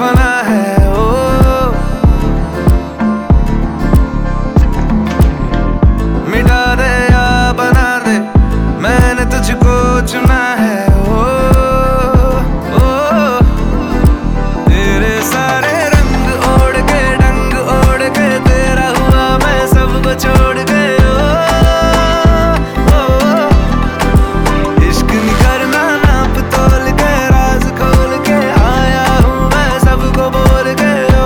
फना है ओ। मिटा दे या बना दे, मैंने तुझको चुना है ओ। तेरे सारे रंग ओढ़ के, डंग ओढ़ के, तेरा हुआ मैं सबको छोड़ के ओ। इश्क नहीं करना नाप तोल के, राज खोल के आया हूँ मैं सबको बोल के ओ।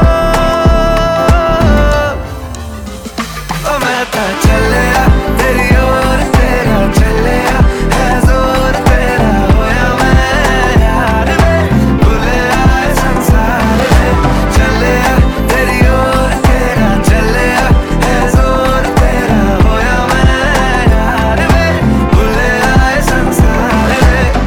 मैं तो चलिया तेरी ओर, तेरा चलिया है जोर, तेरा होया मैं यार में, भूले आए संसार में। चलिया तेरी ओर, तेरा चलिया है जोर, तेरा होया मैं यार में, भूले आए संसार में।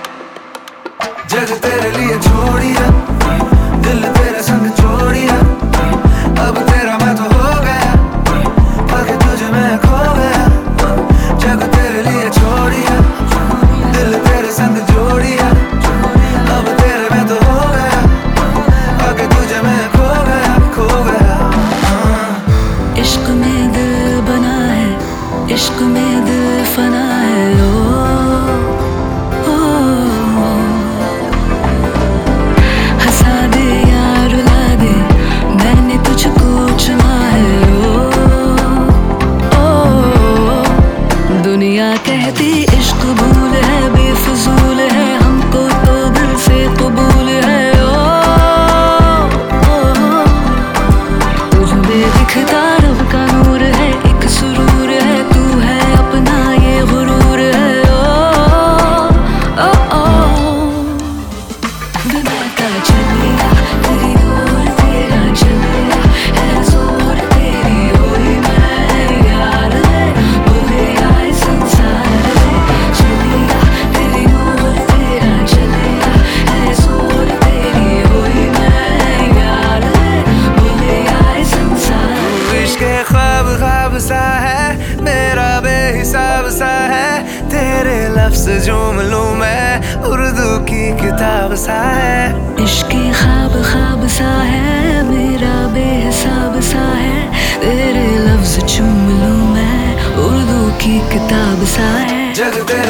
जग तेरे लिए छोड़िया, दिल तेरे संग छोड़िया, अब तेरा मैं तो हो गया, पाके तुझे मैं खो गया। जग तेरे लिए छोड़िया, दिल तेरे संग जोड़िया, अब तेरे मैं तो हो गया, पाके तुझे मैं खो गया, खो गया। इश्क में दिल बना है, इश्क में दिल फना है ओ, ओ, ओ। हंसा दे या रुला दे, मैंने तुझको चुना है ओ, ओ। दुनिया कहती इश्क भूल है, बेफजूल है, हमको तो दिल से कबूल है ओ, ओ। तुझ में दिखता रब का नूर है, एक सुरूर है, तू है अपना ये गुरूर है ओ, ओ, ओ। बनाता चलिया तेरी ओर, तेरा चलिया है जोर, तेरी होई मैं यार है, भूले आए संसार में। चलिया तेरी ओर, तेरा चलिया है जोर, तेरी होई मैं यार है, भूले आए संसार। इश्क ख्वाब ख्वाब सा है, मेरा बेहिसाब सा है, तेरे लफ्ज झूम लूं मैं, उर्दू की किताब सा है। इश्क ख्वाब ख्वाब सा है, मेरा बेहिसाब सा है, तेरे लफ्ज चूम लूं मैं, उर्दू की किताब सा है। जग तेरे